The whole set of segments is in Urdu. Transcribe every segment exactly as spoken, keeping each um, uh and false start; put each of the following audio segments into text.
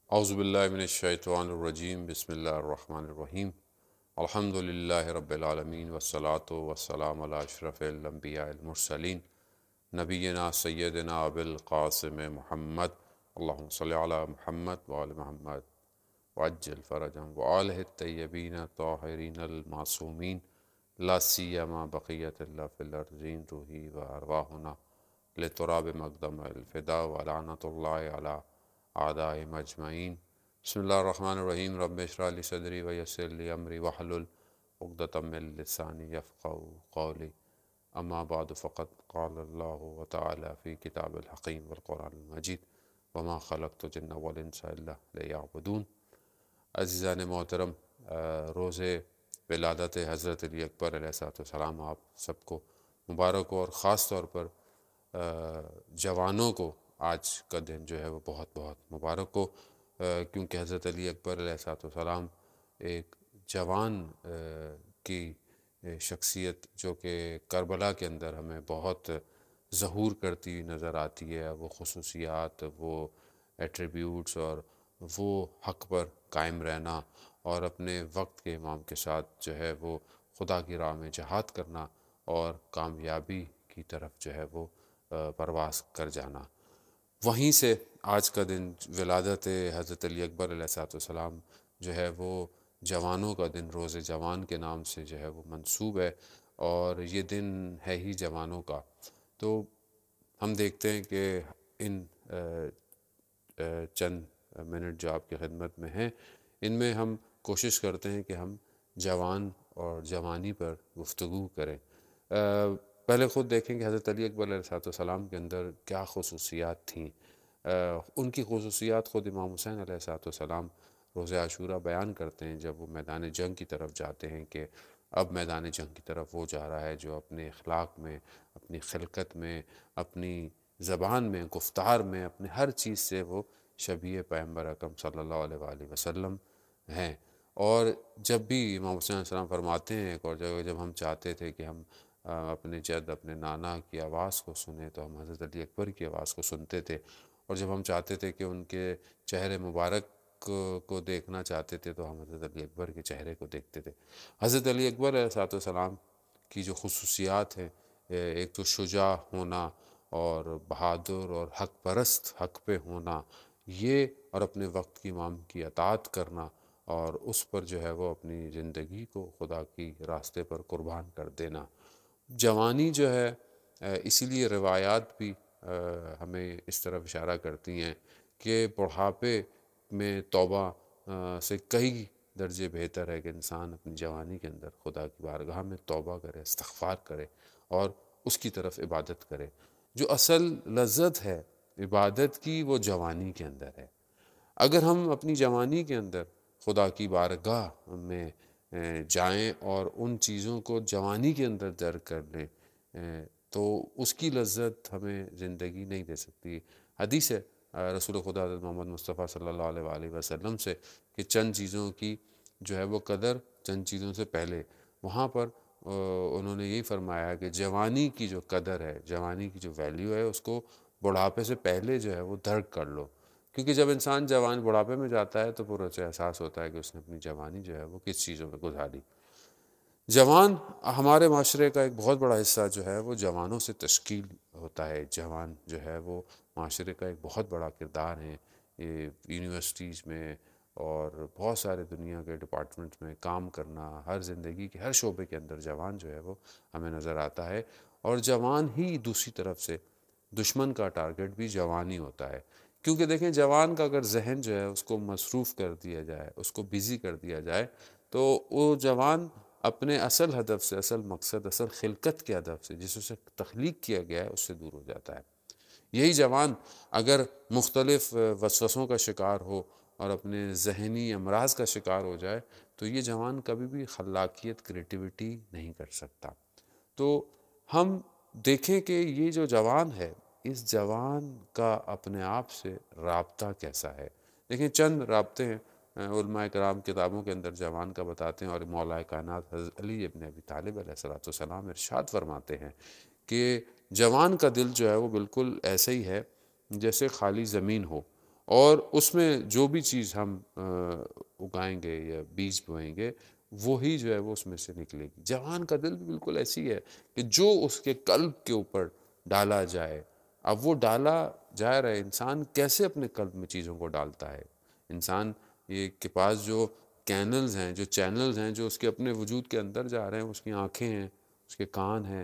اعوذ باللہ من الشیطان الرجیم، بسم اللہ الرحمن الرحیم۔ الحمد للہ رب العالمین والصلاة والسلام علی اشرف الانبیاء المرسلین نبینا سیدنا ابی القاسم محمد، اللہم صلی علی محمد وآل محمد وعجل فرجهم وآلہ الطیبین الطاہرین المعصومین، لا سیما بقیت اللہ فی الارضین روحی و ارواحنا لتراب مقدم الفدا ولعنت اللہ علی اعداء مجمعین۔ بسم اللہ الرحمن الرحیم۔ رب اشرح لی صدری ویسر لی امری واحلل عقدۃ من لسانی یفقہوا قولی، اما بعد فقد قال اللہ تعالی فی کتاب الحکیم والقرآن المجید، وما خلقت الجن والانس الا لیعبدون۔ عزیزان محترم، روز ولادت حضرت علی اکبر علیہ الصلوۃ والسلام آپ سب کو مبارک ہو، اور خاص طور پر جوانوں کو آج کا دن جو ہے وہ بہت بہت مبارک ہو، کیونکہ حضرت علی اکبر علیہ الصلوۃ والسلام ایک جوان کی شخصیت جو کہ کربلا کے اندر ہمیں بہت ظہور کرتی ہوئی نظر آتی ہے۔ وہ خصوصیات، وہ ایٹریبیوٹس اور وہ حق پر قائم رہنا اور اپنے وقت کے امام کے ساتھ جو ہے وہ خدا کی راہ میں جہاد کرنا اور کامیابی کی طرف جو ہے وہ پرواز کر جانا، وہیں سے آج کا دن ولادت حضرت علی اکبر علیہ الصلوۃ والسلام جو ہے وہ جوانوں کا دن، روز جوان کے نام سے جو ہے وہ منسوب ہے، اور یہ دن ہے ہی جوانوں کا۔ تو ہم دیکھتے ہیں کہ ان چند منٹ جو آپ کی خدمت میں ہیں، ان میں ہم کوشش کرتے ہیں کہ ہم جوان اور جوانی پر گفتگو کریں۔ پہلے خود دیکھیں کہ حضرت علی اکبر علیہ الصلوۃ والسلام کے اندر کیا خصوصیات تھیں۔ ان کی خصوصیات خود امام حسین علیہ الصلوۃ والسلام روز عاشوراء بیان کرتے ہیں، جب وہ میدان جنگ کی طرف جاتے ہیں، کہ اب میدان جنگ کی طرف وہ جا رہا ہے جو اپنے اخلاق میں، اپنی خلقت میں، اپنی زبان میں، گفتار میں، اپنے ہر چیز سے وہ شبیہ پیغمبر اکرم صلی اللہ علیہ وآلہ وسلم ہیں۔ اور جب بھی امام حسین علیہ السلام فرماتے ہیں ایک اور جگہ، جب ہم چاہتے تھے کہ ہم اپنے جد، اپنے نانا کی آواز کو سنیں تو ہم حضرت علی اکبر کی آواز کو سنتے تھے، اور جب ہم چاہتے تھے کہ ان کے چہرے مبارک کو دیکھنا چاہتے تھے تو ہم حضرت علی اکبر کے چہرے کو دیکھتے تھے۔ حضرت علی اکبر علیہ الصلوۃ والسلام کی جو خصوصیات ہیں، ایک تو شجاع ہونا اور بہادر اور حق پرست، حق پہ ہونا، یہ اور اپنے وقت کی امام کی اطاعت کرنا، اور اس پر جو ہے وہ اپنی زندگی کو خدا کی راستے پر قربان کر دینا۔ جوانی جو ہے، اسی لیے روایات بھی ہمیں اس طرف اشارہ کرتی ہیں کہ بڑھاپے میں توبہ سے کئی درجے بہتر ہے کہ انسان اپنی جوانی کے اندر خدا کی بارگاہ میں توبہ کرے، استغفار کرے اور اس کی طرف عبادت کرے۔ جو اصل لذت ہے عبادت کی، وہ جوانی کے اندر ہے۔ اگر ہم اپنی جوانی کے اندر خدا کی بارگاہ میں جائیں اور ان چیزوں کو جوانی کے اندر درک کر لیں تو اس کی لذت ہمیں زندگی نہیں دے سکتی۔ حدیث ہے رسول خدا حضرت محمد مصطفیٰ صلی اللہ علیہ وآلہ وسلم سے کہ چند چیزوں کی جو ہے وہ قدر چند چیزوں سے پہلے، وہاں پر انہوں نے یہی فرمایا کہ جوانی کی جو قدر ہے، جوانی کی جو ویلیو ہے، اس کو بڑھاپے سے پہلے جو ہے وہ درک کر لو، کیونکہ جب انسان جوان بڑھاپے میں جاتا ہے تو پھر اسے احساس ہوتا ہے کہ اس نے اپنی جوانی جو ہے وہ کس چیزوں میں گزاری۔ جوان ہمارے معاشرے کا ایک بہت بڑا حصہ جو ہے وہ جوانوں سے تشکیل ہوتا ہے۔ جوان جو ہے وہ معاشرے کا ایک بہت بڑا کردار ہے۔ یونیورسٹیز میں اور بہت سارے دنیا کے ڈپارٹمنٹ میں کام کرنا، ہر زندگی کے ہر شعبے کے اندر جوان جو ہے وہ ہمیں نظر آتا ہے، اور جوان ہی دوسری طرف سے دشمن کا ٹارگٹ بھی جوان ہی ہوتا ہے، کیونکہ دیکھیں جوان کا اگر ذہن جو ہے اس کو مصروف کر دیا جائے، اس کو بیزی کر دیا جائے، تو وہ جوان اپنے اصل ہدف سے، اصل مقصد، اصل خلقت کے ہدف سے جس سے تخلیق کیا گیا ہے اس سے دور ہو جاتا ہے۔ یہی جوان اگر مختلف وسوسوں کا شکار ہو اور اپنے ذہنی امراض کا شکار ہو جائے تو یہ جوان کبھی بھی خلاقیت، کریٹیوٹی نہیں کر سکتا۔ تو ہم دیکھیں کہ یہ جو جوان ہے، اس جوان کا اپنے آپ سے رابطہ کیسا ہے۔ دیکھیں چند رابطے ہیں علماء کرام کتابوں کے اندر جوان کا بتاتے ہیں، اور مولا کائنات حضرت علی ابن ابی طالب علیہ الصلوۃ والسلام ارشاد فرماتے ہیں کہ جوان کا دل جو ہے وہ بالکل ایسے ہی ہے جیسے خالی زمین ہو، اور اس میں جو بھی چیز ہم اگائیں گے یا بیج بوئیں گے وہی جو ہے وہ اس میں سے نکلے گی۔ جوان کا دل بھی بالکل ایسی ہے کہ جو اس کے قلب کے اوپر ڈالا جائے، اب وہ ڈالا جا رہا ہے، انسان کیسے اپنے قلب میں چیزوں کو ڈالتا ہے، انسان یہ کے پاس جو کینلز ہیں، جو چینلز ہیں، جو اس کے اپنے وجود کے اندر جا رہے ہیں، اس کی آنکھیں ہیں، اس کے کان ہیں،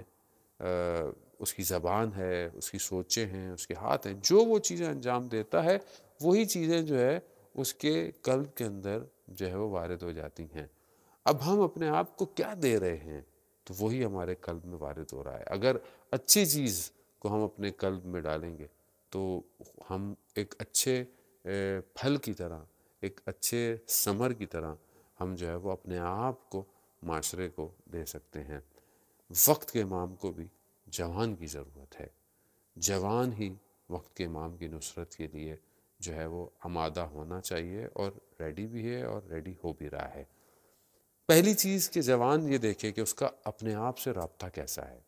اس کی زبان ہے، اس کی سوچیں ہیں، اس کے ہاتھ ہیں، جو وہ چیزیں انجام دیتا ہے وہی چیزیں جو ہے اس کے قلب کے اندر جو ہے وہ وارد ہو جاتی ہیں۔ اب ہم اپنے آپ کو کیا دے رہے ہیں تو وہی ہمارے قلب میں وارد ہو رہا ہے۔ اگر اچھی چیز کو ہم اپنے قلب میں ڈالیں گے تو ہم ایک اچھے پھل کی طرح، ایک اچھے ثمر کی طرح ہم جو ہے وہ اپنے آپ کو معاشرے کو دے سکتے ہیں۔ وقت کے امام کو بھی جوان کی ضرورت ہے، جوان ہی وقت کے امام کی نصرت کے لیے جو ہے وہ آمادہ ہونا چاہیے، اور ریڈی بھی ہے اور ریڈی ہو بھی رہا ہے۔ پہلی چیز کہ جوان یہ دیکھے کہ اس کا اپنے آپ سے رابطہ کیسا ہے،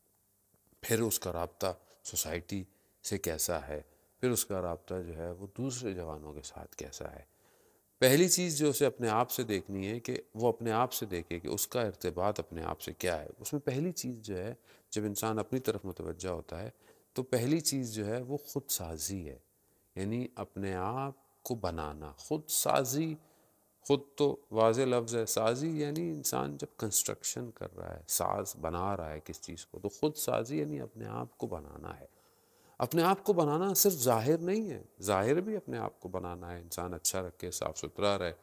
پھر اس کا رابطہ سوسائٹی سے کیسا ہے، پھر اس کا رابطہ جو ہے وہ دوسرے جوانوں کے ساتھ کیسا ہے۔ پہلی چیز جو اسے اپنے آپ سے دیکھنی ہے کہ وہ اپنے آپ سے دیکھے کہ اس کا ارتباط اپنے آپ سے کیا ہے۔ اس میں پہلی چیز جو ہے، جب انسان اپنی طرف متوجہ ہوتا ہے تو پہلی چیز جو ہے وہ خود سازی ہے، یعنی اپنے آپ کو بنانا۔ خود سازی، خود تو واضح لفظ ہے، سازی یعنی انسان جب کنسٹرکشن کر رہا ہے، ساز بنا رہا ہے کس چیز کو، تو خود سازی یعنی اپنے آپ کو بنانا ہے۔ اپنے آپ کو بنانا صرف ظاہر نہیں ہے، ظاہر بھی اپنے آپ کو بنانا ہے، انسان اچھا رکھے، صاف ستھرا رہے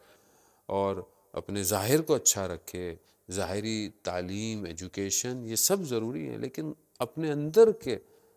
اور اپنے ظاہر کو اچھا رکھے۔ ظاہری تعلیم، ایجوکیشن یہ سب ضروری ہیں، لیکن اپنے اندر کے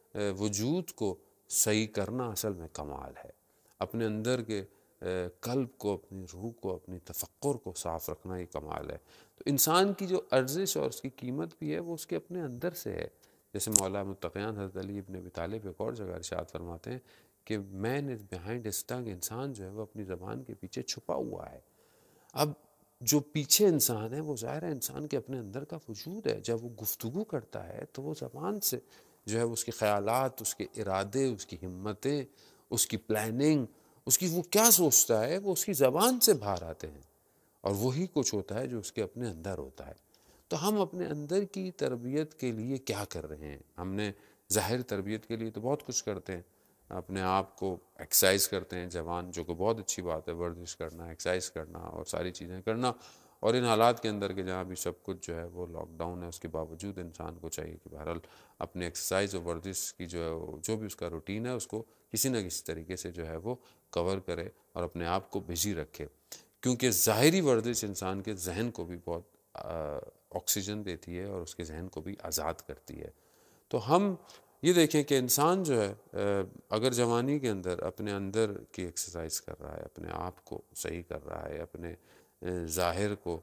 وجود کو صحیح کرنا اصل میں کمال ہے۔ اپنے اندر کے قلب کو، اپنی روح کو، اپنی تفکر کو صاف رکھنا ہی کمال ہے۔ تو انسان کی جو ارزش اور اس کی قیمت بھی ہے وہ اس کے اپنے اندر سے ہے۔ جیسے مولا متقیان حضرت علی ابن ابی طالب ایک اور جگہ ارشاد فرماتے ہیں کہ مین از بیہائنڈ ہز ٹنگ، انسان جو ہے وہ اپنی زبان کے پیچھے چھپا ہوا ہے۔ اب جو پیچھے انسان ہے وہ ظاہر ہے انسان کے اپنے اندر کا وجود ہے، جب وہ گفتگو کرتا ہے تو وہ زبان سے جو ہے اس کے خیالات، اس کے ارادے، اس کی ہمتیں، اس کی پلاننگ، اس کی وہ کیا سوچتا ہے وہ اس کی زبان سے باہر آتے ہیں، اور وہی کچھ ہوتا ہے جو اس کے اپنے اندر ہوتا ہے۔ تو ہم اپنے اندر کی تربیت کے لیے کیا کر رہے ہیں؟ ہم نے ظاہر تربیت کے لیے تو بہت کچھ کرتے ہیں، اپنے آپ کو ایکسرسائز کرتے ہیں جوان، جو کہ بہت اچھی بات ہے، ورزش کرنا، ایکسرسائز کرنا اور ساری چیزیں کرنا، اور ان حالات کے اندر کہ جہاں بھی سب کچھ جو ہے وہ لاک ڈاؤن ہے، اس کے باوجود انسان کو چاہیے کہ بہرحال اپنے ایکسرسائز اور ورزش کی جو ہے جو بھی اس کا روٹین ہے اس کو کسی نہ کسی طریقے سے جو ہے وہ کور کرے اور اپنے آپ کو بزی رکھے، کیونکہ ظاہری ورزش انسان کے ذہن کو بھی بہت آکسیجن دیتی ہے اور اس کے ذہن کو بھی آزاد کرتی ہے۔ تو ہم یہ دیکھیں کہ انسان جو ہے اگر جوانی کے اندر اپنے اندر کی ایکسرسائز کر رہا ہے، اپنے آپ کو صحیح کر رہا ہے، اپنے ظاہر کو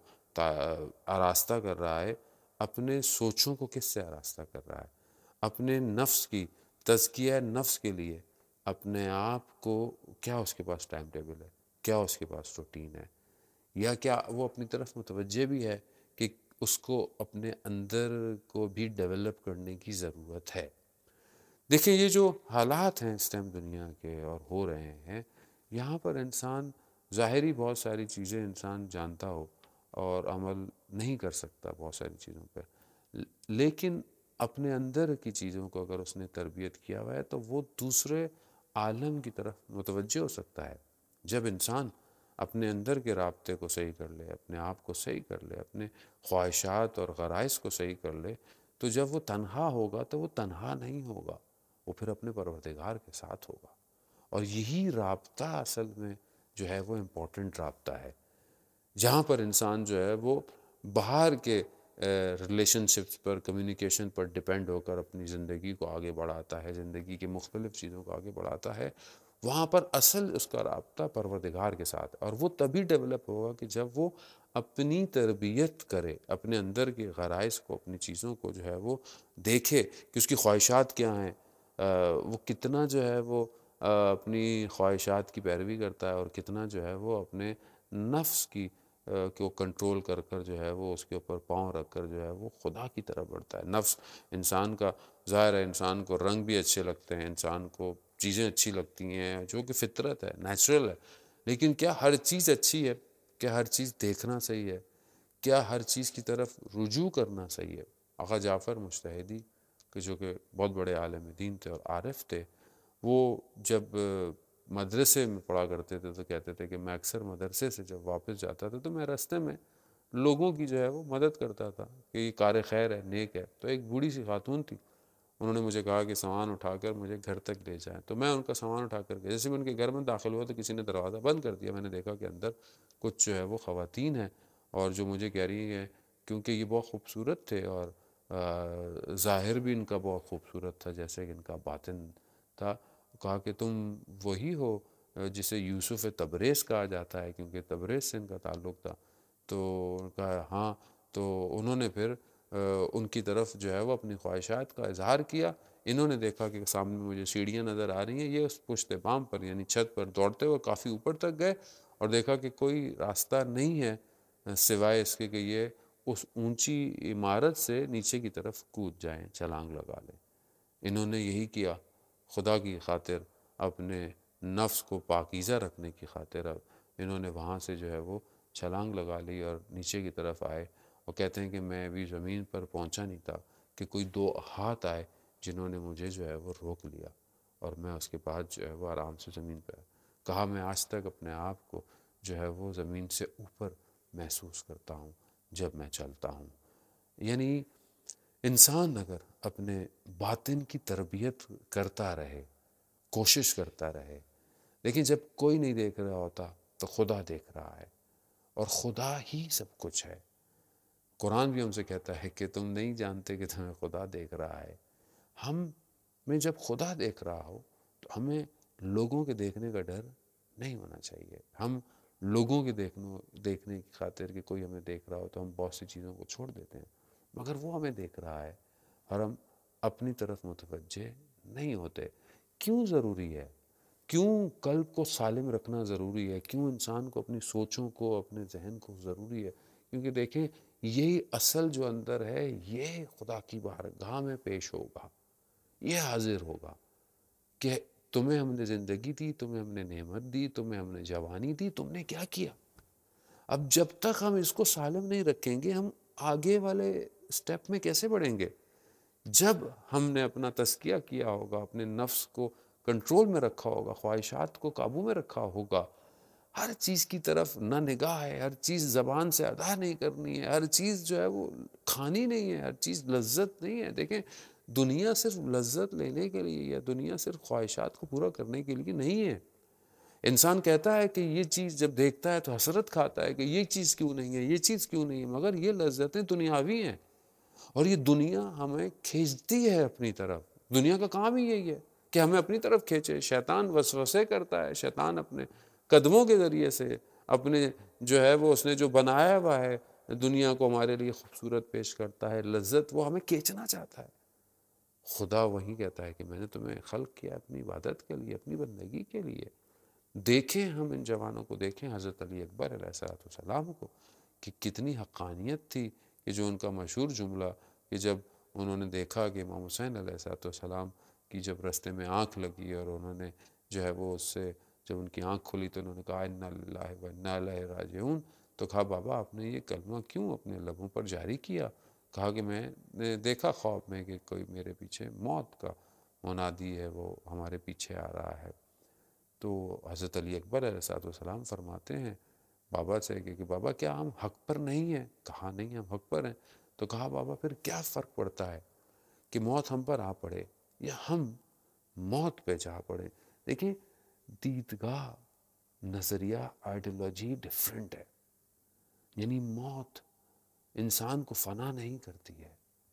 آراستہ کر رہا ہے، اپنے سوچوں کو کس سے آراستہ کر رہا ہے، اپنے نفس کی تزکیہ نفس کے لیے اپنے آپ کو کیا اس کے پاس ٹائم ٹیبل ہے، کیا اس کے پاس روٹین ہے، یا کیا وہ اپنی طرف متوجہ بھی ہے کہ اس کو اپنے اندر کو بھی ڈیولپ کرنے کی ضرورت ہے۔ دیکھیں یہ جو حالات ہیں اس ٹائم دنیا کے اور ہو رہے ہیں، یہاں پر انسان ظاہری بہت ساری چیزیں انسان جانتا ہو اور عمل نہیں کر سکتا بہت ساری چیزوں پہ، لیکن اپنے اندر کی چیزوں کو اگر اس نے تربیت کیا ہوا ہے تو وہ دوسرے عالم کی طرف متوجہ ہو سکتا ہے۔ جب انسان اپنے اندر کے رابطے کو صحیح کر لے، اپنے آپ کو صحیح کر لے، اپنے خواہشات اور غرائز کو صحیح کر لے، تو جب وہ تنہا ہوگا تو وہ تنہا نہیں ہوگا، وہ پھر اپنے پروردگار کے ساتھ ہوگا، اور یہی رابطہ اصل میں جو ہے وہ امپورٹنٹ رابطہ ہے، جہاں پر انسان جو ہے وہ باہر کے ریلیشن شپس پر، کمیونیکیشن پر ڈیپینڈ ہو کر اپنی زندگی کو آگے بڑھاتا ہے، زندگی کے مختلف چیزوں کو آگے بڑھاتا ہے، وہاں پر اصل اس کا رابطہ پروردگار کے ساتھ، اور وہ تبھی ڈیولپ ہوگا کہ جب وہ اپنی تربیت کرے، اپنے اندر کے غرائز کو، اپنی چیزوں کو جو ہے وہ دیکھے کہ اس کی خواہشات کیا ہیں، وہ کتنا جو ہے وہ اپنی خواہشات کی پیروی کرتا ہے، اور کتنا جو ہے وہ اپنے نفس کی کو کنٹرول کر کر جو ہے وہ اس کے اوپر پاؤں رکھ کر جو ہے وہ خدا کی طرف بڑھتا ہے۔ نفس انسان کا ظاہر ہے، انسان کو رنگ بھی اچھے لگتے ہیں، انسان کو چیزیں اچھی لگتی ہیں جو کہ فطرت ہے، نیچرل ہے، لیکن کیا ہر چیز اچھی ہے؟ کیا ہر چیز دیکھنا صحیح ہے؟ کیا ہر چیز کی طرف رجوع کرنا صحیح ہے؟ آقا جعفر مجتہدی کہ جو کہ بہت بڑے عالم دین تھے اور عارف تھے، وہ جب مدرسے میں پڑھا کرتے تھے تو کہتے تھے کہ میں اکثر مدرسے سے جب واپس جاتا تھا تو میں راستے میں لوگوں کی جو ہے وہ مدد کرتا تھا کہ یہ کار خیر ہے، نیک ہے۔ تو ایک بوڑھی سی خاتون تھی، انہوں نے مجھے کہا کہ سامان اٹھا کر مجھے گھر تک لے جائیں، تو میں ان کا سامان اٹھا کر گیا۔ جیسے میں ان کے گھر میں داخل ہوا تو کسی نے دروازہ بند کر دیا، میں نے دیکھا کہ اندر کچھ جو ہے وہ خواتین ہیں اور جو مجھے کہہ رہی ہیں، کیونکہ یہ بہت خوبصورت تھے اور ظاہر بھی ان کا بہت خوبصورت تھا جیسے کہ ان کا باطن تھا، کہا کہ تم وہی ہو جسے یوسف تبریز کہا جاتا ہے، کیونکہ تبریز سے ان کا تعلق تھا۔ تو کہا ہاں، تو انہوں نے پھر ان کی طرف جو ہے وہ اپنی خواہشات کا اظہار کیا۔ انہوں نے دیکھا کہ سامنے مجھے سیڑھیاں نظر آ رہی ہیں، یہ اس پشت بام پر یعنی چھت پر دوڑتے ہوئے کافی اوپر تک گئے اور دیکھا کہ کوئی راستہ نہیں ہے سوائے اس کے کہ یہ اس اونچی عمارت سے نیچے کی طرف کود جائیں، چھلانگ لگا لیں۔ انہوں نے یہی کیا، خدا کی خاطر، اپنے نفس کو پاکیزہ رکھنے کی خاطر اب انہوں نے وہاں سے جو ہے وہ چھلانگ لگا لی اور نیچے کی طرف آئے، اور کہتے ہیں کہ میں ابھی زمین پر پہنچا نہیں تھا کہ کوئی دو ہاتھ آئے جنہوں نے مجھے جو ہے وہ روک لیا، اور میں اس کے بعد جو ہے وہ آرام سے زمین پہ کہا میں آج تک اپنے آپ کو جو ہے وہ زمین سے اوپر محسوس کرتا ہوں جب میں چلتا ہوں۔ یعنی انسان اگر اپنے باطن کی تربیت کرتا رہے، کوشش کرتا رہے، لیکن جب کوئی نہیں دیکھ رہا ہوتا تو خدا دیکھ رہا ہے، اور خدا ہی سب کچھ ہے۔ قرآن بھی ہم سے کہتا ہے کہ تم نہیں جانتے کہ تمہیں خدا دیکھ رہا ہے۔ ہم میں جب خدا دیکھ رہا ہو تو ہمیں لوگوں کے دیکھنے کا ڈر نہیں ہونا چاہیے۔ ہم لوگوں کے دیکھنے دیکھنے کی خاطر کہ کوئی ہمیں دیکھ رہا ہو تو ہم بہت سی چیزوں کو چھوڑ دیتے ہیں، مگر وہ ہمیں دیکھ رہا ہے اور ہم اپنی طرف متوجہ نہیں ہوتے۔ کیوں ضروری ہے؟ کیوں قلب کو سالم رکھنا ضروری ہے؟ کیوں انسان کو اپنی سوچوں کو، اپنے ذہن کو ضروری ہے؟ کیونکہ دیکھیں یہی اصل جو اندر ہے یہ خدا کی بارگاہ میں پیش ہوگا، یہ حاضر ہوگا کہ تمہیں ہم نے زندگی دی، تمہیں ہم نے نعمت دی، تمہیں ہم نے جوانی دی، تم نے کیا کیا؟ اب جب تک ہم اس کو سالم نہیں رکھیں گے ہم آگے والے سٹیپ میں کیسے بڑھیں گے؟ جب ہم نے اپنا تزکیہ کیا ہوگا، اپنے نفس کو کنٹرول میں رکھا ہوگا، خواہشات کو قابو میں رکھا ہوگا، ہر چیز کی طرف نہ نگاہ ہے، ہر چیز زبان سے ادا نہیں کرنی ہے، ہر چیز جو ہے وہ کھانی نہیں ہے، ہر چیز لذت نہیں ہے۔ دیکھیں دنیا صرف لذت لینے کے لیے یا دنیا صرف خواہشات کو پورا کرنے کے لیے نہیں ہے۔ انسان کہتا ہے کہ یہ چیز جب دیکھتا ہے تو حسرت کھاتا ہے کہ یہ چیز کیوں نہیں ہے، یہ چیز کیوں نہیں ہے، مگر یہ لذتیں دنیاوی ہیں اور یہ دنیا ہمیں کھینچتی ہے اپنی طرف۔ دنیا کا کام ہی یہی ہے کہ ہمیں اپنی طرف کھینچے۔ شیطان وسوسے کرتا ہے، شیطان اپنے قدموں کے ذریعے سے اپنے جو ہے وہ اس نے جو بنایا ہوا ہے دنیا کو ہمارے لیے خوبصورت پیش کرتا ہے، لذت وہ ہمیں کھینچنا چاہتا ہے۔ خدا وہی کہتا ہے کہ میں نے تمہیں خلق کیا اپنی عبادت کے لیے، اپنی بندگی کے لیے۔ دیکھیں ہم ان جوانوں کو، دیکھیں حضرت علی اکبر علیہ السلام کو کہ کتنی حقانیت تھی، کہ جو ان کا مشہور جملہ کہ جب انہوں نے دیکھا کہ امام حسین علیہ السلام کی جب رستے میں آنکھ لگی اور انہوں نے جو ہے وہ اس سے جب ان کی آنکھ کھلی تو انہوں نے کہا انا للہ و انا الیہ راجعون، تو کہا بابا آپ نے یہ کلمہ کیوں اپنے لبوں پر جاری کیا؟ کہا کہ میں نے دیکھا خواب میں کہ کوئی میرے پیچھے موت کا منادی ہے وہ ہمارے پیچھے آ رہا ہے۔ تو حضرت علی اکبر علیہ السلام فرماتے ہیں بابا سے کہ بابا کیا ہم حق پر نہیں ہیں؟ کہا نہیں ہم حق پر ہیں۔ تو کہا بابا پھر کیا فرق پڑتا ہے کہ موت ہم پر آ پڑے یا ہم موت پہ جا پڑے؟ دیکھیں دیدگاہ، نظریہ، آئیڈیالوجی ڈیفرنٹ ہے۔ یعنی موت انسان کو فنا نہیں کرتی ہے۔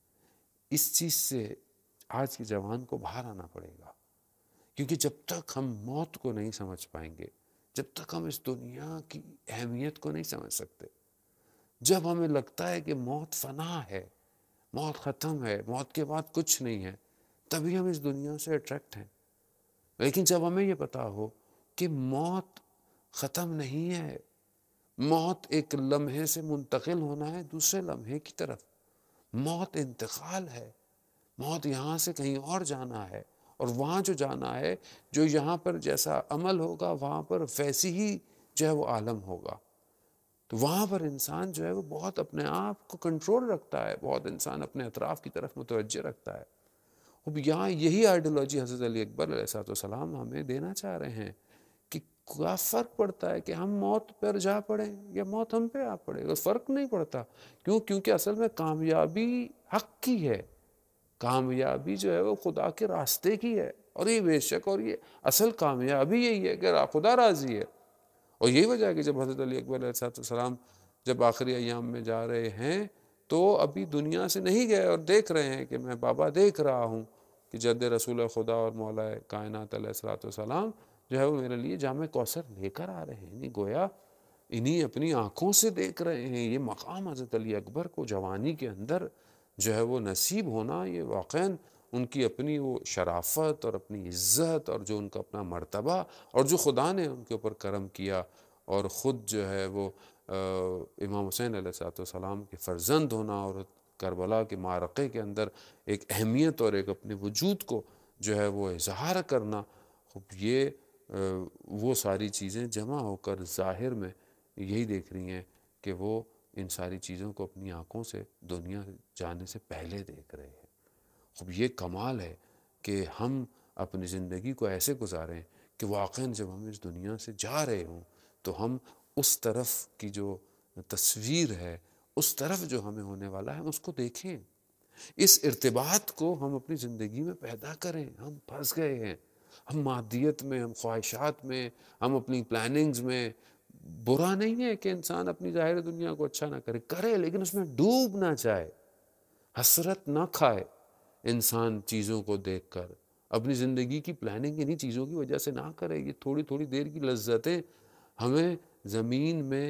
اس چیز سے آج کے جوان کو باہر آنا پڑے گا، کیونکہ جب تک ہم موت کو نہیں سمجھ پائیں گے، جب تک ہم اس دنیا کی اہمیت کو نہیں سمجھ سکتے، جب ہمیں لگتا ہے کہ موت فنا ہے، موت ختم ہے، موت کے بعد کچھ نہیں ہے، تبھی ہم اس دنیا سے اٹریکٹ ہیں۔ لیکن جب ہمیں یہ پتا ہو کہ موت ختم نہیں ہے، موت ایک لمحے سے منتقل ہونا ہے دوسرے لمحے کی طرف، موت انتقال ہے، موت یہاں سے کہیں اور جانا ہے، اور وہاں جو جانا ہے، جو یہاں پر جیسا عمل ہوگا وہاں پر ویسی ہی جو ہے وہ عالم ہوگا۔ تو وہاں پر انسان جو ہے وہ بہت اپنے آپ کو کنٹرول رکھتا ہے، بہت انسان اپنے اطراف کی طرف متوجہ رکھتا ہے۔ اب یہاں یہی آئیڈیالوجی حضرت علی اکبر علیہ السلام ہمیں دینا چاہ رہے ہیں کہ کیا فرق پڑتا ہے کہ ہم موت پر جا پڑیں یا موت ہم پہ آ پڑے، فرق نہیں پڑتا۔ کیوں؟ کیونکہ اصل میں کامیابی حق کی ہے، کامیابی جو ہے وہ خدا کے راستے کی ہے، اور یہ بے شک، اور یہ اصل کامیابی یہی ہے کہ خدا راضی ہے۔ اور یہی وجہ ہے کہ جب حضرت علی اکبر علیہ السلام جب آخری ایام میں جا رہے ہیں تو ابھی دنیا سے نہیں گئے، اور دیکھ رہے ہیں کہ میں بابا دیکھ رہا ہوں کہ جد رسول خدا اور مولا کائنات علیہ الصلوۃ والسلام جو ہے وہ میرے لیے جام کوثر لے کر آ رہے ہیں، یعنی گویا انہی اپنی آنکھوں سے دیکھ رہے ہیں۔ یہ مقام حضرت علی اکبر کو جوانی کے اندر جو ہے وہ نصیب ہونا، یہ واقعاً ان کی اپنی وہ شرافت اور اپنی عزت اور جو ان کا اپنا مرتبہ اور جو خدا نے ان کے اوپر کرم کیا، اور خود جو ہے وہ امام حسین علیہ السلام کے فرزند ہونا، اور کربلا کے معرکے کے اندر ایک اہمیت اور ایک اپنے وجود کو جو ہے وہ اظہار کرنا، یہ وہ ساری چیزیں جمع ہو کر ظاہر میں یہی دیکھ رہی ہیں کہ وہ ان ساری چیزوں کو اپنی آنکھوں سے دنیا جانے سے پہلے دیکھ رہے ہیں۔ خب یہ کمال ہے کہ ہم اپنی زندگی کو ایسے گزاریں کہ واقعاً جب ہم اس دنیا سے جا رہے ہوں تو ہم اس طرف کی جو تصویر ہے، اس طرف جو ہمیں ہونے والا ہے، ہم اس کو دیکھیں، اس ارتباط کو ہم اپنی زندگی میں پیدا کریں۔ ہم پھنس گئے ہیں، ہم مادیت میں، ہم خواہشات میں، ہم اپنی پلاننگز میں۔ برا نہیں ہے کہ انسان اپنی ظاہر دنیا کو اچھا نہ کرے، کرے لیکن اس میں ڈوب نہ جائے، حسرت نہ کھائے انسان چیزوں کو دیکھ کر۔ اپنی زندگی کی پلاننگ انہی چیزوں کی وجہ سے نہ کرے۔ یہ تھوڑی تھوڑی دیر کی لذتیں ہمیں زمین میں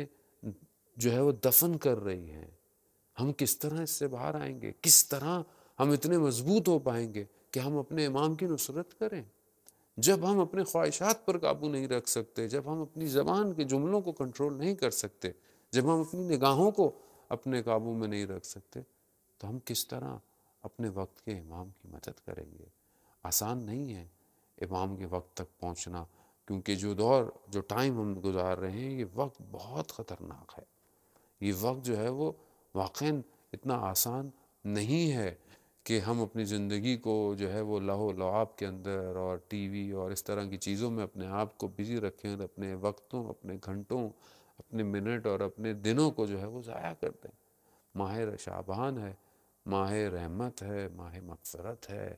جو ہے وہ دفن کر رہی ہیں۔ ہم کس طرح اس سے باہر آئیں گے؟ کس طرح ہم اتنے مضبوط ہو پائیں گے کہ ہم اپنے امام کی نصرت کریں؟ جب ہم اپنے خواہشات پر قابو نہیں رکھ سکتے، جب ہم اپنی زبان کے جملوں کو کنٹرول نہیں کر سکتے، جب ہم اپنی نگاہوں کو اپنے قابو میں نہیں رکھ سکتے، تو ہم کس طرح اپنے وقت کے امام کی مدد کریں گے؟ آسان نہیں ہے امام کے وقت تک پہنچنا، کیونکہ جو دور جو ٹائم ہم گزار رہے ہیں، یہ وقت بہت خطرناک ہے۔ یہ وقت جو ہے وہ واقعاً اتنا آسان نہیں ہے کہ ہم اپنی زندگی کو جو ہے وہ لہو لعاب کے اندر اور ٹی وی اور اس طرح کی چیزوں میں اپنے آپ کو بزی رکھیں، اور اپنے وقتوں، اپنے گھنٹوں، اپنے منٹ اور اپنے دنوں کو جو ہے وہ ضائع کر دیں۔ ماہ شعبان ہے، ماہ رحمت ہے، ماہ مغفرت ہے،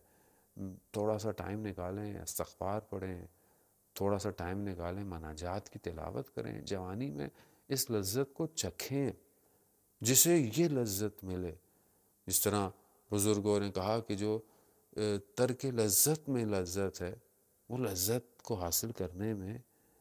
تھوڑا سا ٹائم نکالیں، استغفار پڑھیں، تھوڑا سا ٹائم نکالیں، مناجات کی تلاوت کریں، جوانی میں اس لذت کو چکھیں جسے یہ لذت ملے۔ جس طرح بزرگوں نے کہا کہ جو ترک لذت میں لذت ہے، وہ لذت کو حاصل کرنے میں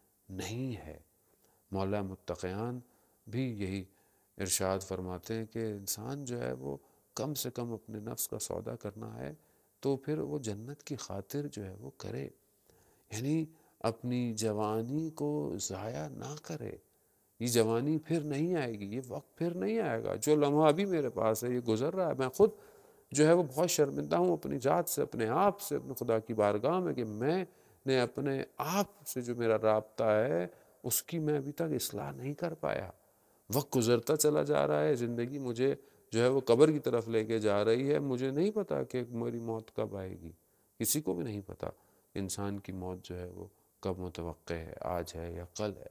نہیں ہے۔ مولا متقیان بھی یہی ارشاد فرماتے ہیں کہ انسان جو ہے وہ کم سے کم اپنے نفس کا سودا کرنا ہے تو پھر وہ جنت کی خاطر جو ہے وہ کرے، یعنی اپنی جوانی کو ضائع نہ کرے۔ یہ جوانی پھر نہیں آئے گی، یہ وقت پھر نہیں آئے گا۔ جو لمحہ ابھی میرے پاس ہے، یہ گزر رہا ہے۔ میں خود جو ہے وہ بہت شرمندہ ہوں اپنی ذات سے، اپنے آپ سے، اپنے خدا کی بارگاہ میں، کہ میں نے اپنے آپ سے جو میرا رابطہ ہے اس کی میں ابھی تک اصلاح نہیں کر پایا۔ وقت گزرتا چلا جا رہا ہے، زندگی مجھے جو ہے وہ قبر کی طرف لے کے جا رہی ہے۔ مجھے نہیں پتا کہ میری موت کب آئے گی، کسی کو بھی نہیں پتا انسان کی موت جو ہے وہ کب متوقع ہے، آج ہے یا کل ہے۔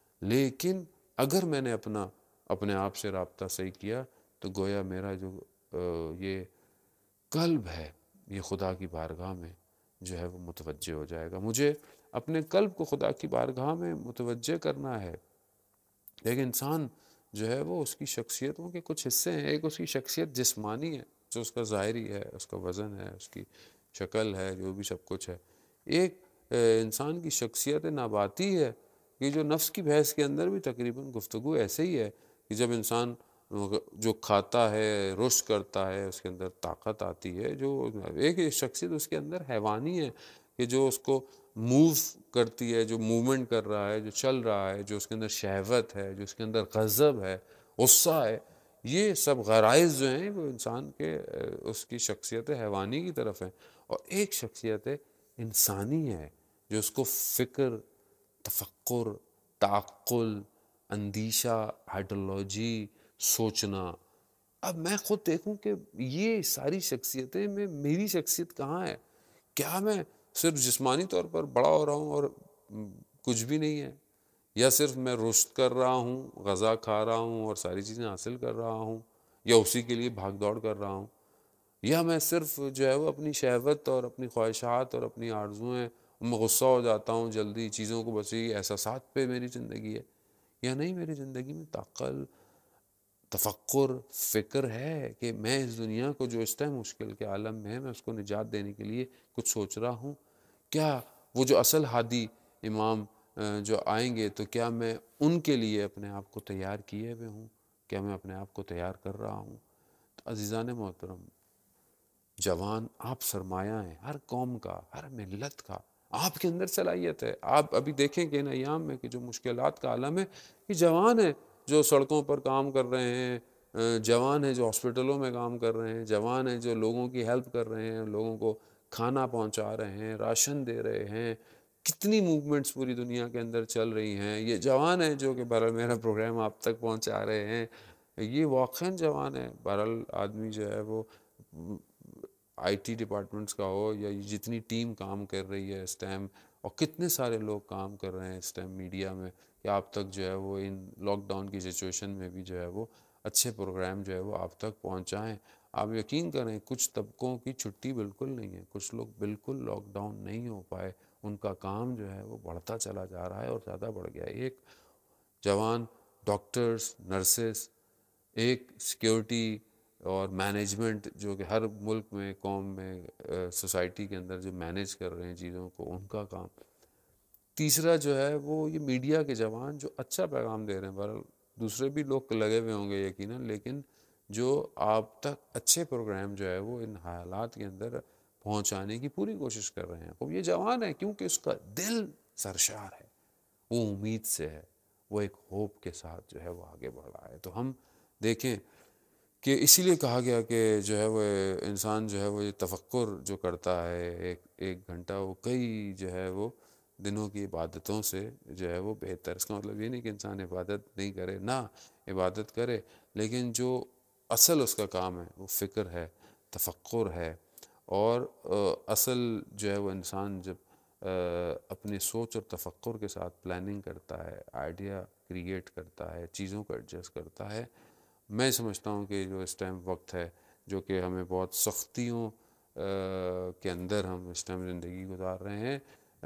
لیکن اگر میں نے اپنا اپنے آپ سے رابطہ صحیح کیا تو گویا میرا جو یہ قلب ہے یہ خدا کی بارگاہ میں جو ہے وہ متوجہ ہو جائے گا۔ مجھے اپنے قلب کو خدا کی بارگاہ میں متوجہ کرنا ہے۔ ایک انسان جو ہے وہ اس کی شخصیتوں کے کچھ حصے ہیں۔ ایک اس کی شخصیت جسمانی ہے، جو اس کا ظاہری ہے، اس کا وزن ہے، اس کی شکل ہے، جو بھی سب کچھ ہے۔ ایک انسان کی شخصیت نباتی ہے، یہ جو نفس کی بحث کے اندر بھی تقریباً گفتگو ایسے ہی ہے کہ جب انسان جو کھاتا ہے، رشد کرتا ہے، اس کے اندر طاقت آتی ہے۔ جو ایک شخصیت اس کے اندر حیوانی ہے کہ جو اس کو موو کرتی ہے، جو موومنٹ کر رہا ہے، جو چل رہا ہے، جو اس کے اندر شہوت ہے، جو اس کے اندر غضب ہے، غصہ ہے، یہ سب غرائز جو ہیں وہ انسان کے اس کی شخصیت حیوانی کی طرف ہیں۔ اور ایک شخصیت انسانی ہے، جو اس کو فکر، تفکر، تعقل، اندیشہ، آئیڈیالوجی، سوچنا. اب میں خود دیکھوں کہ یہ ساری شخصیتیں میں میری شخصیت کہاں ہے؟ کیا میں صرف جسمانی طور پر بڑا ہو رہا ہوں اور کچھ بھی نہیں ہے، یا صرف میں رشد کر رہا ہوں، غذا کھا رہا ہوں اور ساری چیزیں حاصل کر رہا ہوں، یا اسی کے لیے بھاگ دوڑ کر رہا ہوں، یا میں صرف جو ہے وہ اپنی شہوت اور اپنی خواہشات اور اپنی آرزوئیں، میں غصہ ہو جاتا ہوں جلدی چیزوں کو، بس یہ احساسات پہ میری زندگی ہے؟ یا نہیں، میری زندگی میں تعقل، تفکر، فکر ہے کہ میں اس دنیا کو جو اس ٹائم مشکل کے عالم میں ہے، میں اس کو نجات دینے کے لیے کچھ سوچ رہا ہوں. کیا وہ جو اصل ہادی امام جو آئیں گے تو کیا میں ان کے لیے اپنے آپ کو تیار کیے ہوئے ہوں؟ کیا میں اپنے آپ کو تیار کر رہا ہوں؟ تو عزیزان محترم، جوان آپ سرمایہ ہیں ہر قوم کا، ہر ملت کا. آپ کے اندر صلاحیت ہے. آپ ابھی دیکھیں کہ ان ایام میں کہ جو مشکلات کا عالم ہے، یہ جوان ہیں جو سڑکوں پر کام کر رہے ہیں، جوان ہیں جو ہاسپٹلوں میں کام کر رہے ہیں، جوان ہیں جو لوگوں کی ہیلپ کر رہے ہیں، لوگوں کو کھانا پہنچا رہے ہیں، راشن دے رہے ہیں. کتنی موومنٹس پوری دنیا کے اندر چل رہی ہیں. یہ جوان ہیں جو کہ بہرحال میرا پروگرام آپ تک پہنچا رہے ہیں. یہ واقعاً جوان ہے. بہرحال آدمی جو ہے وہ آئی ٹی ڈپارٹمنٹس کا ہو، یا جتنی ٹیم کام کر رہی ہے اس ٹائم، اور کتنے سارے لوگ کام کر رہے ہیں اس ٹائم میڈیا میں، کہ آپ تک جو ہے وہ ان لاک ڈاؤن کی سچویشن میں بھی جو ہے وہ اچھے پروگرام جو ہے وہ آپ تک پہنچائیں. آپ یقین کریں کچھ طبقوں کی چھٹی بالکل نہیں ہے، کچھ لوگ بالکل لاک ڈاؤن نہیں ہو پائے، ان کا کام جو ہے وہ بڑھتا چلا جا رہا ہے اور زیادہ بڑھ گیا ہے. ایک جوان ڈاکٹرز، نرسز، ایک سیکیورٹی اور مینجمنٹ جو کہ ہر ملک میں، قوم میں، سوسائٹی کے اندر جو مینیج کر رہے ہیں چیزوں کو، ان کا کام. تیسرا جو ہے وہ یہ میڈیا کے جوان جو اچھا پیغام دے رہے ہیں. بہرحال دوسرے بھی لوگ لگے ہوئے ہوں گے یقیناً، لیکن جو آپ تک اچھے پروگرام جو ہے وہ ان حالات کے اندر پہنچانے کی پوری کوشش کر رہے ہیں. اب یہ جوان ہے کیونکہ اس کا دل سرشار ہے، وہ امید سے ہے، وہ ایک ہوپ کے ساتھ جو ہے وہ آگے بڑھ رہا ہے. تو ہم دیکھیں کہ اسی لیے کہا گیا کہ جو ہے وہ انسان جو ہے وہ یہ تفکر جو کرتا ہے ایک ایک گھنٹہ، وہ کئی جو ہے وہ دنوں کی عبادتوں سے جو ہے وہ بہتر. اس کا مطلب یہ نہیں کہ انسان عبادت نہیں کرے، نہ عبادت کرے، لیکن جو اصل اس کا کام ہے وہ فکر ہے، تفکر ہے. اور اصل جو ہے وہ انسان جب اپنی سوچ اور تفکر کے ساتھ پلاننگ کرتا ہے، آئیڈیا کریٹ کرتا ہے، چیزوں کو ایڈجسٹ کرتا ہے. میں سمجھتا ہوں کہ جو اس ٹائم وقت ہے جو کہ ہمیں بہت سختیوں کے اندر ہم اس ٹائم زندگی گزار رہے ہیں،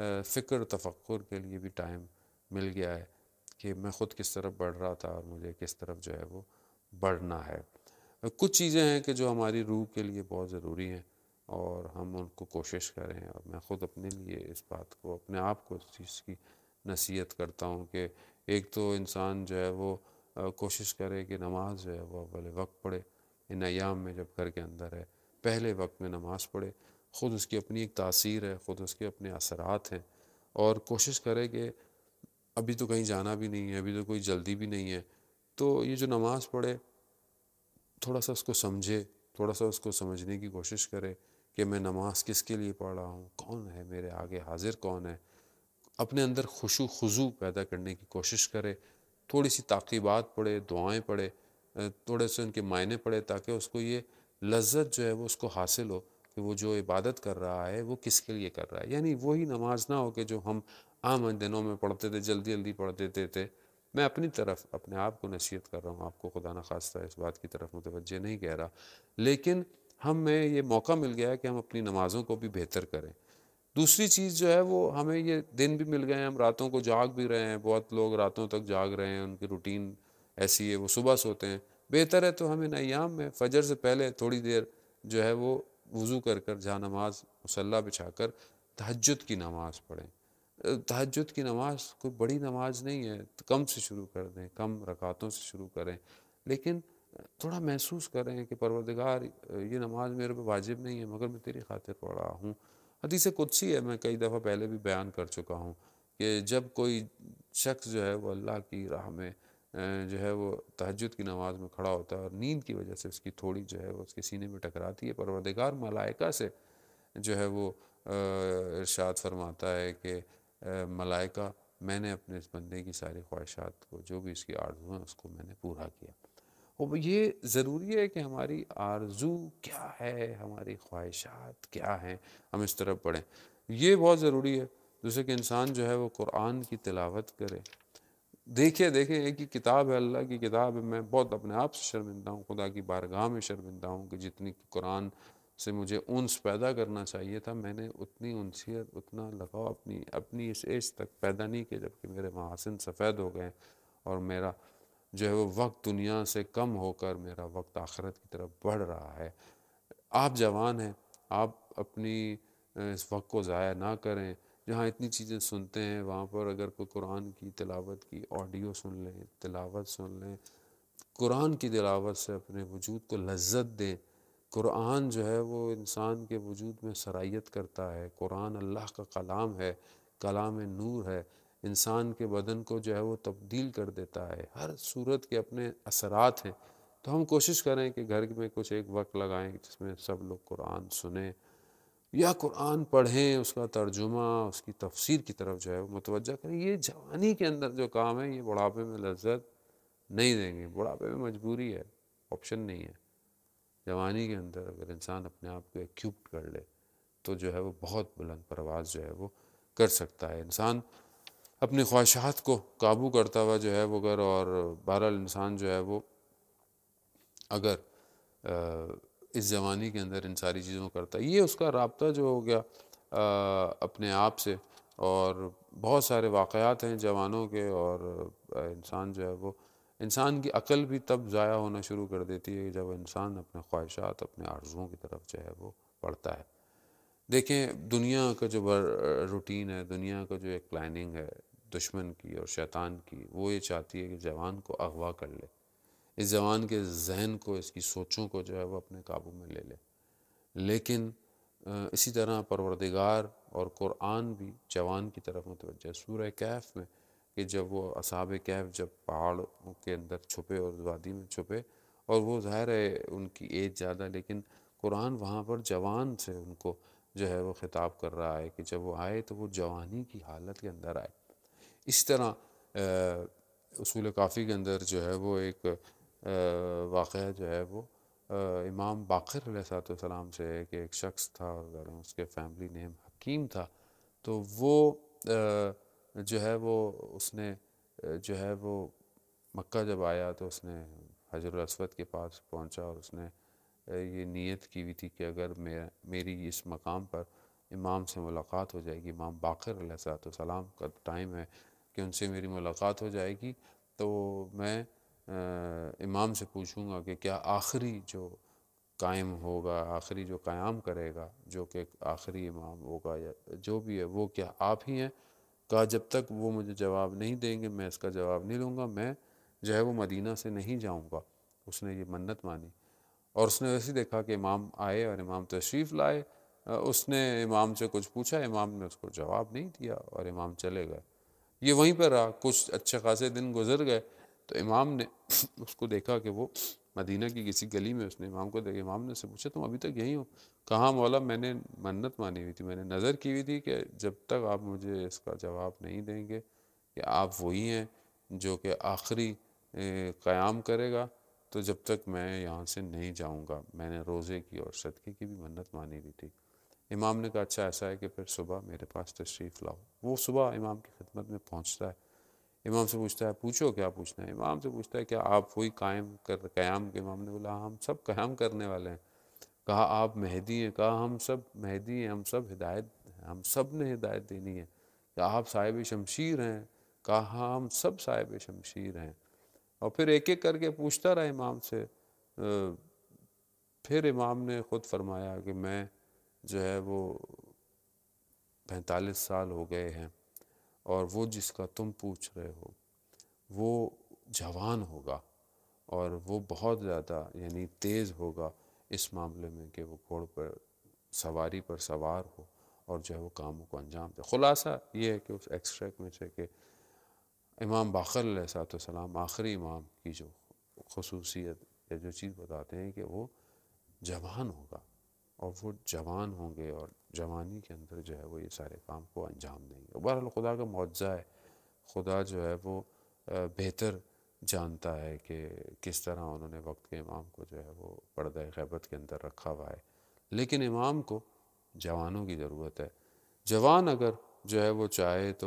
فکر تفکر کے لیے بھی ٹائم مل گیا ہے کہ میں خود کس طرف بڑھ رہا تھا اور مجھے کس طرف جو ہے وہ بڑھنا ہے. کچھ چیزیں ہیں کہ جو ہماری روح کے لیے بہت ضروری ہیں اور ہم ان کو کوشش کریں. اور میں خود اپنے لیے اس بات کو، اپنے آپ کو اس چیز کی نصیحت کرتا ہوں کہ ایک تو انسان جو ہے وہ کوشش کرے کہ نماز جو ہے وہ اول وقت پڑھے. ان ایام میں جب گھر کے اندر ہے، پہلے وقت میں نماز پڑھے. خود اس کی اپنی ایک تاثیر ہے، خود اس کے اپنے اثرات ہیں. اور کوشش کرے کہ ابھی تو کہیں جانا بھی نہیں ہے، ابھی تو کوئی جلدی بھی نہیں ہے، تو یہ جو نماز پڑھے تھوڑا سا اس کو سمجھے، تھوڑا سا اس کو سمجھنے کی کوشش کرے کہ میں نماز کس کے لیے پڑھ رہا ہوں، کون ہے میرے آگے حاضر، کون ہے. اپنے اندر خشوع خضوع پیدا کرنے کی کوشش کرے. تھوڑی سی تعقیبات پڑھے، دعائیں پڑھے، تھوڑے سے ان کے معنی پڑھے، تاکہ اس کو یہ لذت جو ہے وہ اس کو حاصل ہو کہ وہ جو عبادت کر رہا ہے وہ کس کے لیے کر رہا ہے. یعنی وہی نماز نہ ہو کہ جو ہم عام دنوں میں پڑھتے تھے، جلدی جلدی پڑھ دیتے تھے. میں اپنی طرف اپنے آپ کو نصیحت کر رہا ہوں، آپ کو خدا نخواستہ اس بات کی طرف متوجہ نہیں کہہ رہا، لیکن ہم میں یہ موقع مل گیا ہے کہ ہم اپنی نمازوں کو بھی بہتر کریں. دوسری چیز جو ہے وہ ہمیں یہ دن بھی مل گئے ہیں، ہم راتوں کو جاگ بھی رہے ہیں. بہت لوگ راتوں تک جاگ رہے ہیں، ان کی روٹین ایسی ہے، وہ صبح سوتے ہیں. بہتر ہے تو ہم ان ایام میں فجر سے پہلے تھوڑی دیر جو ہے وہ وضو کر کر جہاں نماز مصلی بچھا کر تہجد کی نماز پڑھیں. تہجد کی نماز کوئی بڑی نماز نہیں ہے، کم سے شروع کر دیں، کم رکعتوں سے شروع کریں، لیکن تھوڑا محسوس کریں کہ پروردگار یہ نماز میرے پہ واجب نہیں ہے مگر میں تیری خاطر پڑھ رہا ہوں. حدیث قدسی ہے، میں کئی دفعہ پہلے بھی بیان کر چکا ہوں کہ جب کوئی شخص جو ہے وہ اللہ کی راہ میں جو ہے وہ تہجد کی نماز میں کھڑا ہوتا ہے اور نیند کی وجہ سے اس کی تھوڑی جو ہے وہ اس کے سینے میں ٹکراتی ہے، پروردگار ملائکہ سے جو ہے وہ ارشاد فرماتا ہے کہ ملائکہ میں نے اپنے اس بندے کی ساری خواہشات کو، جو بھی اس کی آرزو ہیں، اس کو میں نے پورا کیا۔ اور یہ ضروری ہے کہ ہماری آرزو کیا ہے، ہماری خواہشات کیا ہیں، ہم اس طرف پڑھیں۔ یہ بہت ضروری ہے۔ دوسرے کہ انسان جو ہے وہ قرآن کی تلاوت کرے۔ دیکھیں دیکھیں ایک ہی کتاب ہے، اللہ کی کتاب ہے۔ میں بہت اپنے آپ سے شرمندہ ہوں، خدا کی بارگاہ میں شرمندہ ہوں کہ جتنی قرآن سے مجھے انس پیدا کرنا چاہیے تھا، میں نے اتنی انسیت، اتنا لگاؤ اپنی اپنی اس ایج تک پیدا نہیں کیا، جبکہ میرے محاسن سفید ہو گئے اور میرا جو ہے وہ وقت دنیا سے کم ہو کر میرا وقت آخرت کی طرف بڑھ رہا ہے۔ آپ جوان ہیں، آپ اپنی اس وقت کو ضائع نہ کریں۔ جہاں اتنی چیزیں سنتے ہیں وہاں پر اگر کوئی قرآن کی تلاوت کی آڈیو سن لیں، تلاوت سن لیں، قرآن کی تلاوت سے اپنے وجود کو لذت دیں۔ قرآن جو ہے وہ انسان کے وجود میں سرایت کرتا ہے۔ قرآن اللہ کا کلام ہے، کلام نور ہے، انسان کے بدن کو جو ہے وہ تبدیل کر دیتا ہے۔ ہر صورت کے اپنے اثرات ہیں۔ تو ہم کوشش کریں کہ گھر میں کچھ ایک وقت لگائیں جس میں سب لوگ قرآن سنیں یا قرآن پڑھیں، اس کا ترجمہ، اس کی تفسیر کی طرف جو ہے وہ متوجہ کریں۔ یہ جوانی کے اندر جو کام ہے، یہ بڑھاپے میں لذت نہیں دیں گے۔ بڑھاپے میں مجبوری ہے، آپشن نہیں ہے۔ جوانی کے اندر اگر انسان اپنے آپ کو ایکیوپڈ کر لے تو جو ہے وہ بہت بلند پرواز جو ہے وہ کر سکتا ہے۔ انسان اپنی خواہشات کو قابو کرتا ہوا جو ہے وہ اگر، اور بہرحال انسان جو ہے وہ اگر اس جوانی کے اندر ان ساری چیزوں کو کرتا ہے، یہ اس کا رابطہ جو ہو گیا اپنے آپ سے۔ اور بہت سارے واقعات ہیں جوانوں کے، اور انسان جو ہے وہ انسان کی عقل بھی تب ضائع ہونا شروع کر دیتی ہے جب انسان اپنے خواہشات، اپنے آرزوؤں کی طرف جو ہے وہ بڑھتا ہے۔ دیکھیں دنیا کا جو روٹین ہے، دنیا کا جو ایک پلاننگ ہے دشمن کی اور شیطان کی، وہ یہ چاہتی ہے کہ جوان کو اغوا کر لے، اس جوان کے ذہن کو، اس کی سوچوں کو جو ہے وہ اپنے قابو میں لے لے۔ لیکن اسی طرح پروردگار اور قرآن بھی جوان کی طرف متوجہ ہے۔ سورہ کہف میں کہ جب وہ اصحاب کہف جب پہاڑوں کے اندر چھپے اور وادی میں چھپے، اور وہ ظاہر ہے ان کی ایج زیادہ، لیکن قرآن وہاں پر جوان سے ان کو جو ہے وہ خطاب کر رہا ہے کہ جب وہ آئے تو وہ جوانی کی حالت کے اندر آئے۔ اس طرح اصول کافی کے اندر جو ہے وہ ایک واقعہ جو ہے وہ امام باقر علیہ السلام سے ہے کہ ایک شخص تھا اور اس کے فیملی نیم حکیم تھا، تو وہ جو ہے وہ اس نے جو ہے وہ مکہ جب آیا تو اس نے حجر الاسود کے پاس پہنچا اور اس نے یہ نیت کی ہوئی تھی کہ اگر میری اس مقام پر امام سے ملاقات ہو جائے گی، امام باقر علیہ السلام کا ٹائم ہے کہ ان سے میری ملاقات ہو جائے گی، تو میں امام سے پوچھوں گا کہ کیا آخری جو قائم ہوگا، آخری جو قیام کرے گا، جو کہ آخری امام ہوگا یا جو بھی ہے، وہ کیا آپ ہی ہیں؟ کہا جب تک وہ مجھے جواب نہیں دیں گے میں اس کا جواب نہیں لوں گا، میں جو ہے وہ مدینہ سے نہیں جاؤں گا۔ اس نے یہ منت مانی، اور اس نے ویسے دیکھا کہ امام آئے اور امام تشریف لائے۔ اس نے امام سے کچھ پوچھا، امام نے اس کو جواب نہیں دیا اور امام چلے گئے۔ یہ وہیں پر رہا، کچھ اچھے خاصے دن گزر گئے تو امام نے اس کو دیکھا کہ وہ مدینہ کی کسی گلی میں، اس نے امام کو دیکھا، امام نے اس سے پوچھا تم ابھی تک یہی ہو؟ کہا مولا میں نے منت مانی ہوئی تھی، میں نے نظر کی ہوئی تھی کہ جب تک آپ مجھے اس کا جواب نہیں دیں گے کہ آپ وہی ہیں جو کہ آخری قیام کرے گا، تو جب تک میں یہاں سے نہیں جاؤں گا۔ میں نے روزے کی اور صدقے کی بھی منت مانی ہوئی تھی۔ امام نے کہا اچھا ایسا ہے کہ پھر صبح میرے پاس تشریف لاؤ۔ وہ صبح امام کی خدمت میں پہنچتا ہے، امام سے پوچھتا ہے پوچھو کیا پوچھنا ہے؟ امام سے پوچھتا ہے کہ آپ وہی قائم کر قیام کے؟ امام نے بولا ہم سب قیام کرنے والے ہیں۔ کہا آپ مہدی ہیں؟ کہا ہم سب مہدی ہیں، ہم سب ہدایت ہم سب نے ہدایت دینی ہے۔ کہا آپ صاحب شمشیر ہیں؟ کہا ہم سب صاحب شمشیر ہیں۔ اور پھر ایک ایک کر کے پوچھتا رہا امام سے۔ پھر امام نے خود فرمایا کہ میں جو ہے وہ پینتالیس سال ہو گئے ہیں، اور وہ جس کا تم پوچھ رہے ہو وہ جوان ہوگا، اور وہ بہت زیادہ یعنی تیز ہوگا اس معاملے میں کہ وہ گھوڑ پر سواری پر سوار ہو اور جو ہے وہ کاموں کو انجام دے۔ خلاصہ یہ ہے کہ اس ایکسٹریکٹ میں سے کہ امام باقر علیہ السلام آخری امام کی جو خصوصیت یا جو چیز بتاتے ہیں کہ وہ جوان ہوگا، اور وہ جوان ہوں گے اور جوانی کے اندر جو ہے وہ یہ سارے کام کو انجام دیں گے۔ بہرحال خدا کا معجزہ ہے، خدا جو ہے وہ بہتر جانتا ہے کہ کس طرح انہوں نے وقت کے امام کو جو ہے وہ پردہ غیبت کے اندر رکھا ہوا ہے، لیکن امام کو جوانوں کی ضرورت ہے۔ جوان اگر جو ہے وہ چاہے تو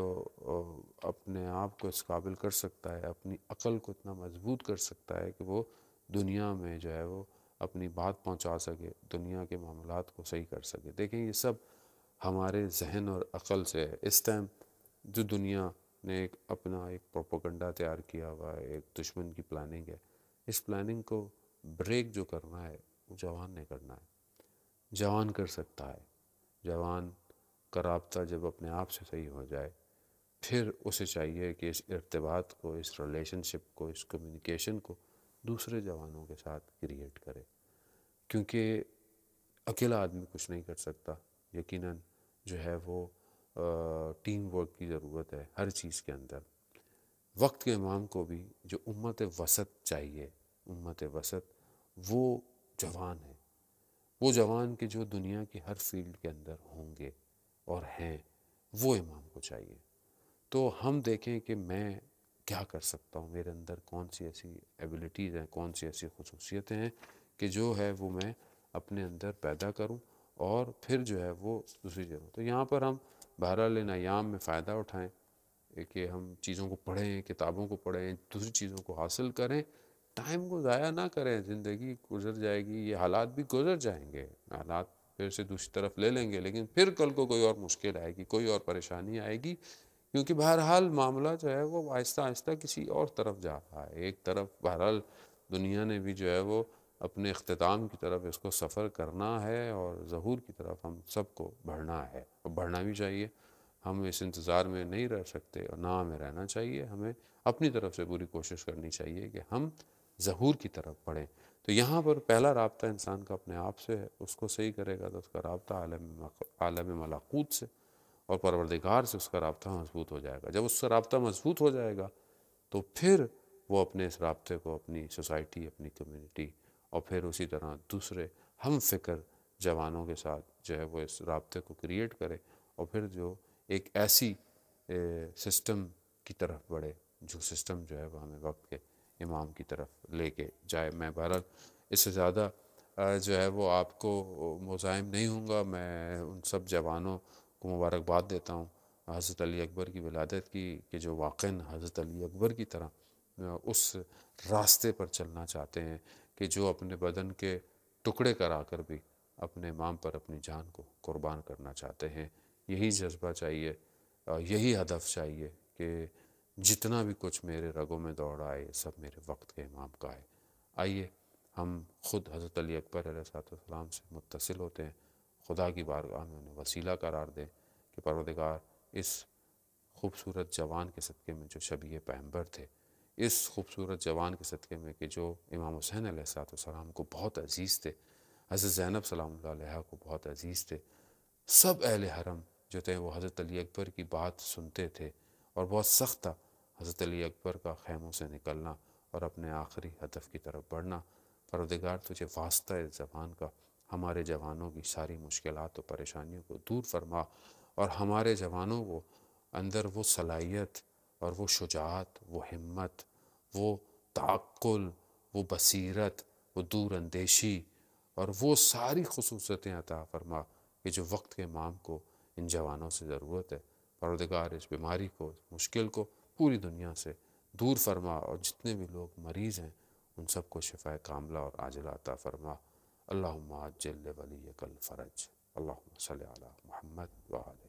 اپنے آپ کو اس قابل کر سکتا ہے، اپنی عقل کو اتنا مضبوط کر سکتا ہے کہ وہ دنیا میں جو ہے وہ اپنی بات پہنچا سکے، دنیا کے معاملات کو صحیح کر سکے۔ دیکھیں یہ سب ہمارے ذہن اور عقل سے ہے۔ اس ٹائم جو دنیا نے ایک اپنا ایک پروپیگنڈا تیار کیا ہوا ہے، ایک دشمن کی پلاننگ ہے، اس پلاننگ کو بریک جو کرنا ہے وہ جوان نے کرنا ہے، جوان کر سکتا ہے۔ جوان کا رابطہ جب اپنے آپ سے صحیح ہو جائے، پھر اسے چاہیے کہ اس ارتباط کو، اس ریلیشن شپ کو، اس کمیونیکیشن کو دوسرے جوانوں کے ساتھ کریٹ کرے، کیونکہ اکیلا آدمی کچھ نہیں کر سکتا۔ یقیناً جو ہے وہ ٹیم ورک کی ضرورت ہے ہر چیز کے اندر۔ وقت کے امام کو بھی جو امت وسط چاہیے، امت وسط وہ جوان ہے، وہ جوان کہ جو دنیا کی ہر فیلڈ کے اندر ہوں گے اور ہیں، وہ امام کو چاہیے۔ تو ہم دیکھیں کہ میں کیا کر سکتا ہوں، میرے اندر کون سی ایسی ایبیلٹیز ہیں، کون سی ایسی خصوصیتیں ہیں کہ جو ہے وہ میں اپنے اندر پیدا کروں اور پھر جو ہے وہ دوسری جگہ۔ تو یہاں پر ہم بہرحال ان ایام میں فائدہ اٹھائیں کہ ہم چیزوں کو پڑھیں، کتابوں کو پڑھیں، دوسری چیزوں کو حاصل کریں، ٹائم کو ضائع نہ کریں۔ زندگی گزر جائے گی، یہ حالات بھی گزر جائیں گے، حالات پھر سے دوسری طرف لے لیں گے، لیکن پھر کل کو کوئی اور مشکل آئے گی، کوئی اور پریشانی آئے گی، کیونکہ بہرحال معاملہ جو ہے وہ آہستہ آہستہ کسی اور طرف جا رہا ہے۔ ایک طرف بہرحال دنیا نے بھی جو ہے وہ اپنے اختتام کی طرف اس کو سفر کرنا ہے اور ظہور کی طرف ہم سب کو بڑھنا ہے، اور بڑھنا بھی چاہیے۔ ہم اس انتظار میں نہیں رہ سکتے اور نہ ہمیں رہنا چاہیے، ہمیں اپنی طرف سے پوری کوشش کرنی چاہیے کہ ہم ظہور کی طرف بڑھیں۔ تو یہاں پر پہلا رابطہ انسان کا اپنے آپ سے ہے، اس کو صحیح کرے گا تو اس کا رابطہ عالم عالم ملکوت سے اور پروردگار سے اس کا رابطہ مضبوط ہو جائے گا۔ جب اس کا رابطہ مضبوط ہو جائے گا تو پھر وہ اپنے اس رابطے کو اپنی سوسائٹی، اپنی کمیونٹی اور پھر اسی طرح دوسرے ہم فکر جوانوں کے ساتھ جو ہے وہ اس رابطے کو کریٹ کرے، اور پھر جو ایک ایسی سسٹم کی طرف بڑھے جو سسٹم جو ہے وہ ہمیں وقت کے امام کی طرف لے کے جائے۔ میں بہرحال اس سے زیادہ جو ہے وہ آپ کو مزاحم نہیں ہوں گا۔ میں ان سب جوانوں کو مبارکباد دیتا ہوں حضرت علی اکبر کی ولادت کی، کہ جو واقعاً حضرت علی اکبر کی طرح اس راستے پر چلنا چاہتے ہیں کہ جو اپنے بدن کے ٹکڑے کرا کر بھی اپنے امام پر اپنی جان کو قربان کرنا چاہتے ہیں۔ یہی جذبہ چاہیے، یہی ہدف چاہیے کہ جتنا بھی کچھ میرے رگوں میں دوڑ آئے سب میرے وقت کے امام کا ہے۔ آئیے ہم خود حضرت علی اکبر علیہ السلام سے متصل ہوتے ہیں، خدا کی بارگاہ میں انہیں وسیلہ قرار دیں کہ پروردگار اس خوبصورت جوان کے صدقے میں جو شبیہ پیغمبر تھے، اس خوبصورت جوان کے صدقے میں کہ جو امام حسین علیہ السلام کو بہت عزیز تھے، حضرت زینب سلام اللہ علیہ کو بہت عزیز تھے، سب اہل حرم جو تھے وہ حضرت علی اکبر کی بات سنتے تھے، اور بہت سخت تھا حضرت علی اکبر کا خیموں سے نکلنا اور اپنے آخری ہدف کی طرف بڑھنا۔ پروردگار تجھے واسطہ اس زبان کا ہمارے جوانوں کی ساری مشکلات و پریشانیوں کو دور فرما، اور ہمارے جوانوں کو اندر وہ صلاحیت اور وہ شجاعت، وہ ہمت، وہ تعقل، وہ بصیرت، وہ دور اندیشی اور وہ ساری خصوصیتیں عطا فرما کہ جو وقت کے امام کو ان جوانوں سے ضرورت ہے۔ پروردگار اس بیماری کو، اس مشکل کو پوری دنیا سے دور فرما، اور جتنے بھی لوگ مریض ہیں ان سب کو شفاء کاملہ اور عاجلہ عطا فرما۔ اللہم عجل ولیک الفرج، اللہم صلی علی محمد وآلہ